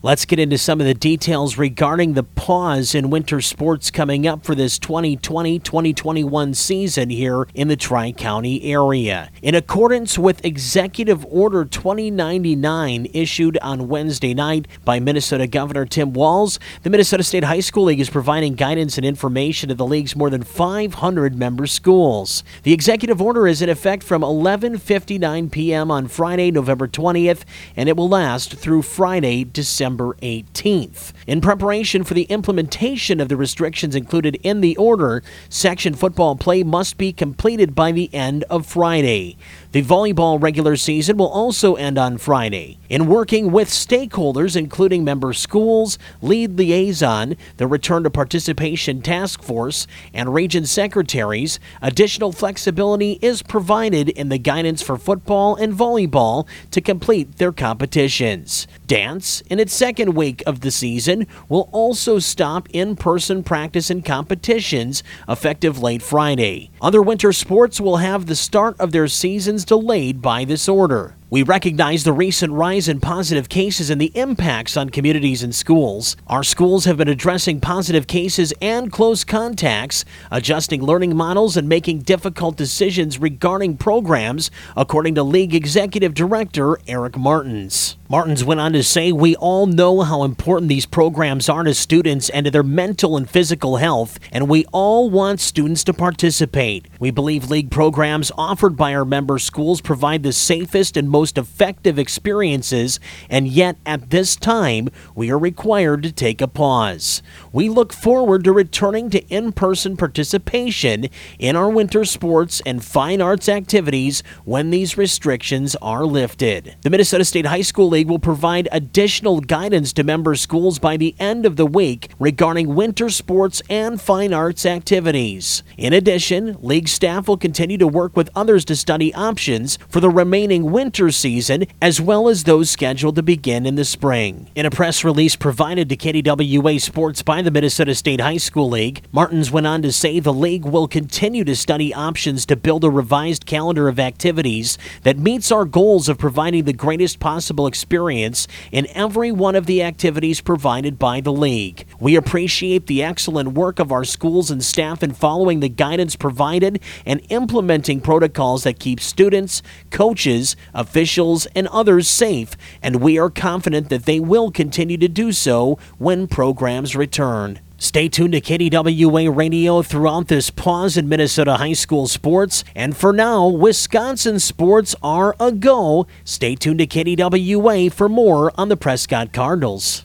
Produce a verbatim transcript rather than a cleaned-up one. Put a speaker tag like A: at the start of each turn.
A: Let's get into some of the details regarding the pause in winter sports coming up for this twenty twenty twenty twenty-one season here in the Tri-County area. In accordance with Executive Order twenty ninety-nine issued on Wednesday night by Minnesota Governor Tim Walz, the Minnesota State High School League is providing guidance and information to the league's more than five hundred member schools. The executive order is in effect from eleven fifty-nine p.m. on Friday, November twentieth, and it will last through Friday, December eighteenth. In preparation for the implementation of the restrictions included in the order, section football play must be completed by the end of Friday. The volleyball regular season will also end on Friday. In working with stakeholders, including member schools, lead liaison, the Return to Participation Task Force, and region secretaries, additional flexibility is provided in the guidance for football and volleyball to complete their competitions. Dance, in its second week of the season, will also stop in-person practice and competitions effective late Friday. Other winter sports will have the start of their seasons delayed by this order. We recognize the recent rise in positive cases and the impacts on communities and schools. Our schools have been addressing positive cases and close contacts, adjusting learning models, and making difficult decisions regarding programs, according to League Executive Director Eric Martins. Martins went on to say, "We all know how important these programs are to students and to their mental and physical health, and we all want students to participate. We believe league programs offered by our member schools provide the safest and most most effective experiences, and yet at this time we are required to take a pause. We look forward to returning to in-person participation in our winter sports and fine arts activities when these restrictions are lifted." The Minnesota State High School League will provide additional guidance to member schools by the end of the week regarding winter sports and fine arts activities. In addition, league staff will continue to work with others to study options for the remaining winter season, as well as those scheduled to begin in the spring. In a press release provided to K D W A Sports by the Minnesota State High School League, Martins went on to say the league will continue to study options to build a revised calendar of activities that meets our goals of providing the greatest possible experience in every one of the activities provided by the league. We appreciate the excellent work of our schools and staff in following the guidance provided and implementing protocols that keep students, coaches, officials, and others safe, and we are confident that they will continue to do so when programs return. Stay tuned to K D W A Radio throughout this pause in Minnesota high school sports, and for now, Wisconsin sports are a go. Stay tuned to K D W A for more on the Prescott Cardinals.